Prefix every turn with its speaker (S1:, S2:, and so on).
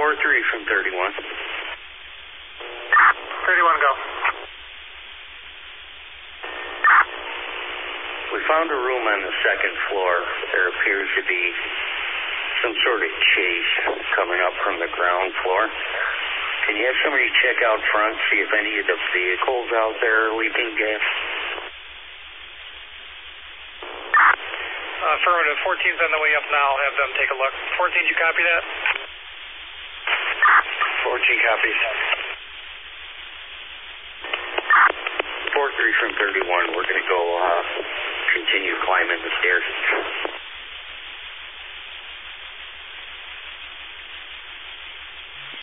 S1: 4-3 from 31.
S2: 31, go.
S1: We found a room on the second floor. There appears to be some sort of chase coming up from the ground floor. Can you have somebody check out front, see if any of the vehicles out there are leaking gas?
S2: Affirmative. 14's on the way up now. Have them take a look. 14, you copy that?
S1: 14 copies. 4-3 from 31. We're going to go continue climbing the stairs.